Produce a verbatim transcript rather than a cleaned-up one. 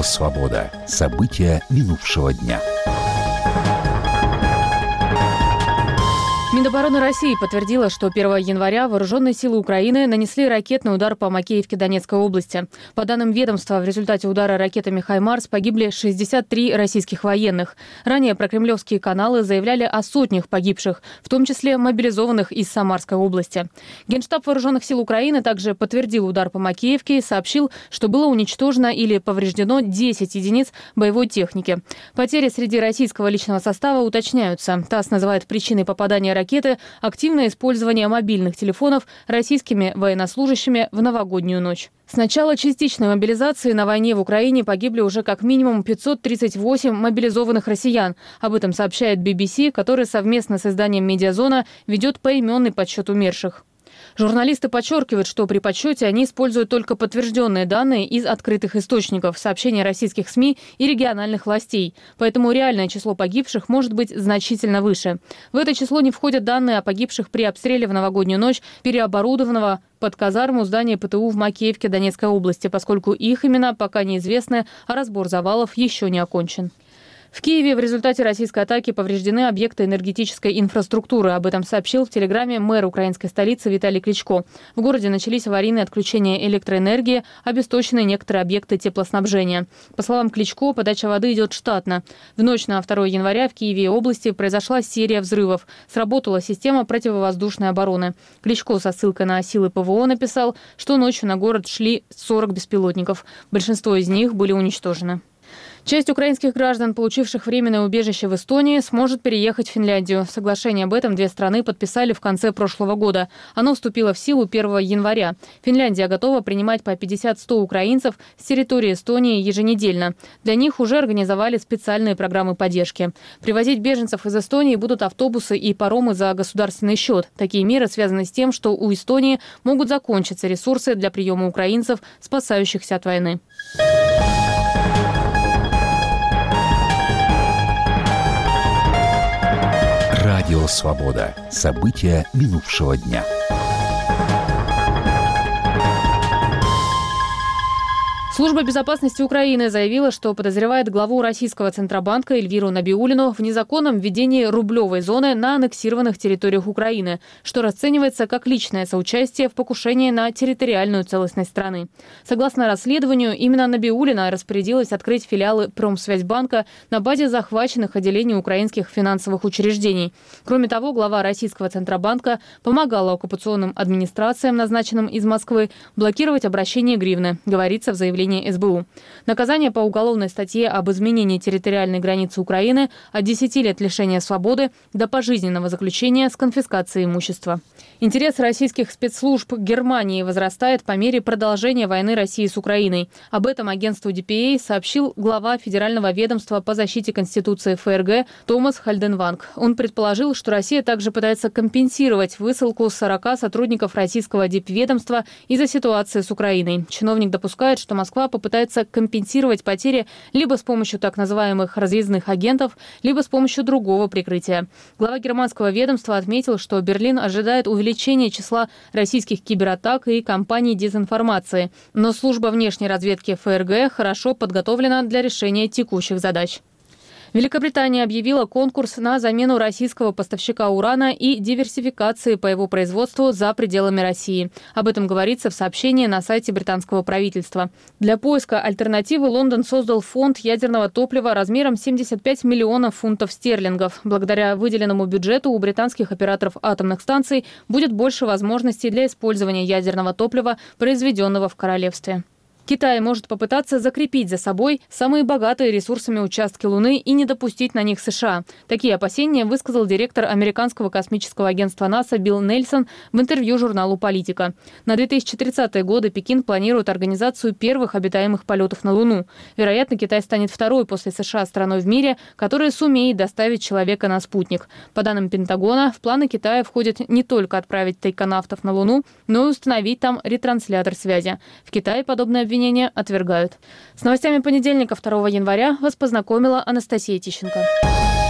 Радио «Свобода». События минувшего дня. Минобороны России подтвердила, что первого января вооруженные силы Украины нанесли ракетный удар по Макеевке Донецкой области. По данным ведомства, в результате удара ракетами «Хаймарс» погибли шестьдесят три российских военных. Ранее прокремлевские каналы заявляли о сотнях погибших, в том числе мобилизованных из Самарской области. Генштаб вооруженных сил Украины также подтвердил удар по Макеевке и сообщил, что было уничтожено или повреждено десять единиц боевой техники. Потери среди российского личного состава уточняются. ТАСС называет причиной попадания ракеты активное использование мобильных телефонов российскими военнослужащими в новогоднюю ночь. С начала частичной мобилизации на войне в Украине погибли уже как минимум пятьсот тридцать восемь мобилизованных россиян. Об этом сообщает би би си, который совместно с изданием «Медиазона» ведет поименный подсчет умерших. Журналисты подчеркивают, что при подсчете они используют только подтвержденные данные из открытых источников, сообщения российских СМИ и региональных властей. Поэтому реальное число погибших может быть значительно выше. В это число не входят данные о погибших при обстреле в новогоднюю ночь переоборудованного под казарму здания ПТУ в Макеевке Донецкой области, поскольку их имена пока неизвестны, а разбор завалов еще не окончен. В Киеве в результате российской атаки повреждены объекты энергетической инфраструктуры. Об этом сообщил в Телеграме мэр украинской столицы Виталий Кличко. В городе начались аварийные отключения электроэнергии, обесточены некоторые объекты теплоснабжения. По словам Кличко, подача воды идет штатно. В ночь на второго января в Киеве и области произошла серия взрывов. Сработала система противовоздушной обороны. Кличко со ссылкой на силы ПВО написал, что ночью на город шли сорок беспилотников. Большинство из них были уничтожены. Часть украинских граждан, получивших временное убежище в Эстонии, сможет переехать в Финляндию. Соглашение об этом две страны подписали в конце прошлого года. Оно вступило в силу первого января. Финляндия готова принимать по пятьдесят-сто украинцев с территории Эстонии еженедельно. Для них уже организовали специальные программы поддержки. Привозить беженцев из Эстонии будут автобусы и паромы за государственный счет. Такие меры связаны с тем, что у Эстонии могут закончиться ресурсы для приема украинцев, спасающихся от войны. Радио «Свобода». События минувшего дня. Служба безопасности Украины заявила, что подозревает главу российского Центробанка Эльвиру Набиуллину в незаконном введении рублевой зоны на аннексированных территориях Украины, что расценивается как личное соучастие в покушении на территориальную целостность страны. Согласно расследованию, именно Набиуллина распорядилась открыть филиалы Промсвязьбанка на базе захваченных отделений украинских финансовых учреждений. Кроме того, глава российского Центробанка помогала оккупационным администрациям, назначенным из Москвы, блокировать обращение гривны, говорится в заявлении эс бэ у. Наказание по уголовной статье об изменении территориальной границы Украины от десяти лет лишения свободы до пожизненного заключения с конфискацией имущества. Интерес российских спецслужб к Германии возрастает по мере продолжения войны России с Украиной. Об этом агентству ди пи эй сообщил глава Федерального ведомства по защите Конституции эф эр гэ Томас Хальденванг. Он предположил, что Россия также пытается компенсировать высылку сорока сотрудников российского дипведомства из-за ситуации с Украиной. Чиновник допускает, что Москва попытается компенсировать потери либо с помощью так называемых разъездных агентов, либо с помощью другого прикрытия. Глава германского ведомства отметил, что Берлин ожидает увеличения числа российских кибератак и кампаний дезинформации. Но служба внешней разведки эф эр гэ хорошо подготовлена для решения текущих задач. Великобритания объявила конкурс на замену российского поставщика урана и диверсификации по его производству за пределами России. Об этом говорится в сообщении на сайте британского правительства. Для поиска альтернативы Лондон создал фонд ядерного топлива размером семьдесят пять миллионов фунтов стерлингов. Благодаря выделенному бюджету у британских операторов атомных станций будет больше возможностей для использования ядерного топлива, произведенного в королевстве. Китай может попытаться закрепить за собой самые богатые ресурсами участки Луны и не допустить на них США. Такие опасения высказал директор американского космического агентства НАСА Билл Нельсон в интервью журналу «Политика». На две тысячи тридцатые годы Пекин планирует организацию первых обитаемых полетов на Луну. Вероятно, Китай станет второй после США страной в мире, которая сумеет доставить человека на спутник. По данным Пентагона, в планы Китая входит не только отправить тайконавтов на Луну, но и установить там ретранслятор связи. В Китае подобное обвинение отвергают. С новостями понедельника, второго января, вас познакомила Анастасия Тищенко.